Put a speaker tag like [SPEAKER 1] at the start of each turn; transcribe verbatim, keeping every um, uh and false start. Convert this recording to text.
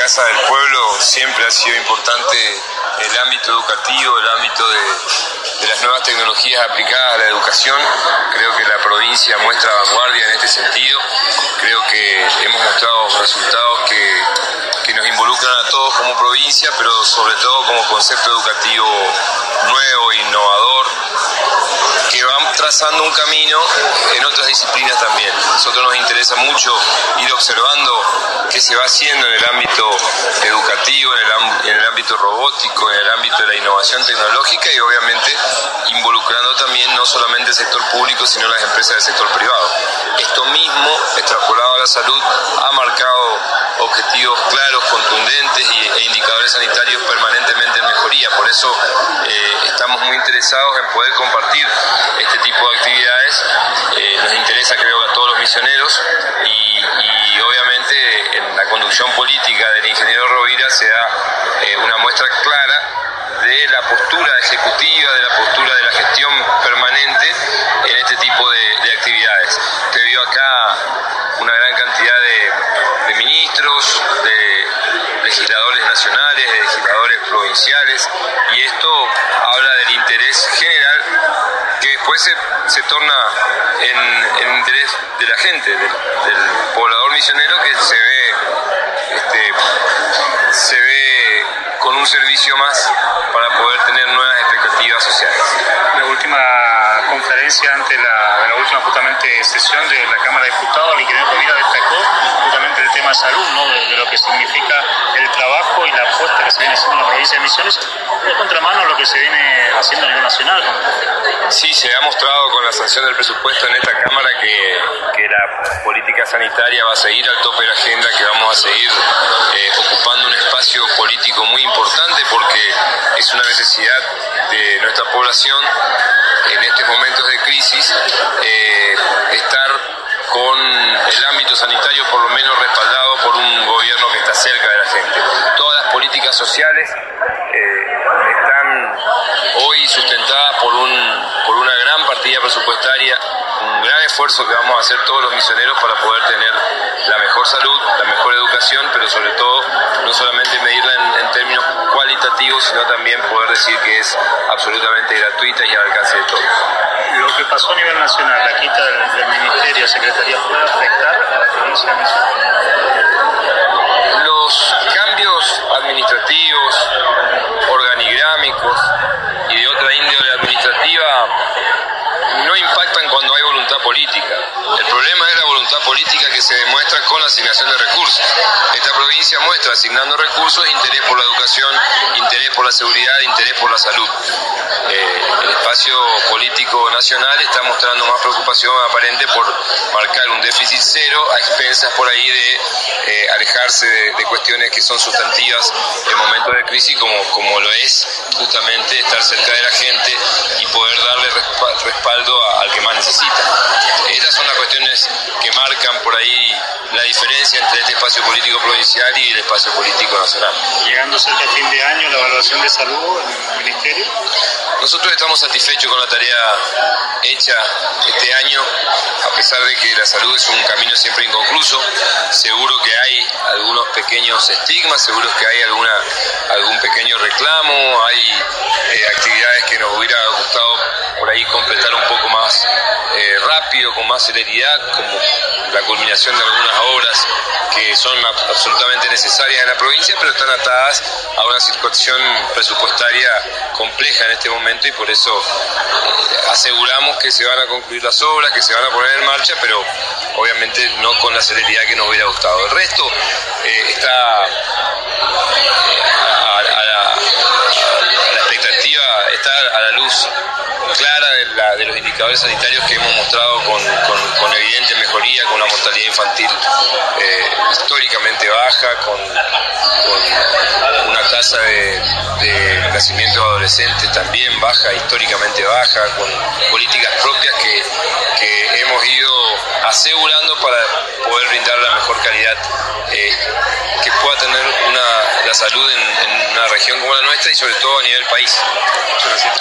[SPEAKER 1] Casa del Pueblo siempre ha sido importante el ámbito educativo, el ámbito de, de las nuevas tecnologías aplicadas a la educación. Creo que la provincia muestra vanguardia en este sentido. Creo que hemos mostrado resultados que, que nos involucran a todos como provincia, pero sobre todo como concepto educativo nuevo, innovador, que van trazando un camino en otras disciplinas también. A nosotros nos interesa mucho ir observando qué se va haciendo en el ámbito educativo, en el, en el ámbito robótico, en el ámbito de la innovación tecnológica y obviamente involucrando también no solamente el sector público, sino las empresas del sector privado. Esto mismo, extrapolado a la salud, ha marcado objetivos claros, contundentes y, e indicadores sanitarios permanentemente en mejoría. Por eso eh, estamos muy interesados en poder compartir este tipo de actividades. Eh, nos interesa, creo que a todos los misioneros y, y obviamente en la conducción política del ingeniero Rovira se da eh, una muestra clara de la postura ejecutiva, de la postura de la gestión permanente en este tipo de, de actividades. Te vio acá una gran cantidad de, de ministros, de legisladores nacionales, de legisladores provinciales, y esto habla del interés general que después se, se torna en, en interés de la gente, del, del poblador misionero, que se ve, este, se ve con un servicio más para poder tener nuevas expectativas sociales.
[SPEAKER 2] La última conferencia ante la, la última justamente sesión de la Cámara de Diputados, el ingeniero Rovira destacó justamente el tema de salud, ¿no? de, de lo que significa el trabajo y la apuesta que se viene haciendo en la provincia de Misiones, de contramano a lo que se viene haciendo a nivel nacional.
[SPEAKER 1] Sí, se ha mostrado con la sanción del presupuesto en esta Cámara que, que la política sanitaria va a seguir al tope de la agenda, que vamos a seguir eh, ocupando un espacio político muy importante porque es una necesidad de nuestra población en estos momentos de crisis eh, estar con el ámbito sanitario por lo menos respaldado por un gobierno que está cerca de la gente. Todas las políticas sociales eh, están hoy sustentadas por, un, por una gran partida presupuestaria, un gran esfuerzo que vamos a hacer todos los misioneros para poder tener la mejor salud, la mejor educación, pero sobre todo no solamente medirla en, en términos cualitativos, sino también poder decir que es absolutamente gratuita y al alcance de todos.
[SPEAKER 2] Lo que pasó a nivel nacional, la quita del, del Ministerio, Secretaría, ¿puede afectar a la provincia de Misiones?
[SPEAKER 1] Los cambios administrativos, organigrámicos y de otra índole administrativa no impactan cuando hay voluntad política. El problema es la voluntad política que se demuestra con la asignación de recursos. Esta provincia muestra, asignando recursos, interés por la educación, interés por la seguridad, interés por la salud. Eh, el espacio político nacional está mostrando más preocupación aparente por marcar un déficit cero a expensas por ahí de eh, alejarse de, de cuestiones que son sustantivas en momentos de crisis, como, como lo es justamente estar cerca de la gente y poder darle respaldo a, al que más necesita. Estas son las cuestiones que marcan por ahí la diferencia entre este espacio político provincial y el espacio político nacional.
[SPEAKER 2] Llegando cerca a fin de año, la evaluación de salud en el Ministerio.
[SPEAKER 1] Nosotros estamos satisfechos con la tarea hecha este año, a pesar de que la salud es un camino siempre inconcluso. Seguro que hay algunos pequeños estigmas, seguro que hay alguna, algún pequeño reclamo, hay eh, actividades que nos hubiera gustado por ahí completar un poco más eh, rápido, con más celeridad, como la culminación de algunas obras que son absolutamente necesarias en la provincia, pero están atadas a una situación presupuestaria compleja en este momento y por eso eh, aseguramos que se van a concluir las obras, que se van a poner en marcha, pero obviamente no con la celeridad que nos hubiera gustado. El resto eh, está eh, a, a, la, a la expectativa, está a la luz clara de, la, de los indicadores sanitarios que hemos mostrado con, con, con evidente mejoría, con una mortalidad infantil eh, históricamente baja, con, con una tasa de, de nacimientos adolescentes también baja, históricamente baja, con políticas propias que, que hemos ido asegurando para poder brindar la mejor calidad eh, que pueda tener una, la salud en, en una región como la nuestra y sobre todo a nivel país.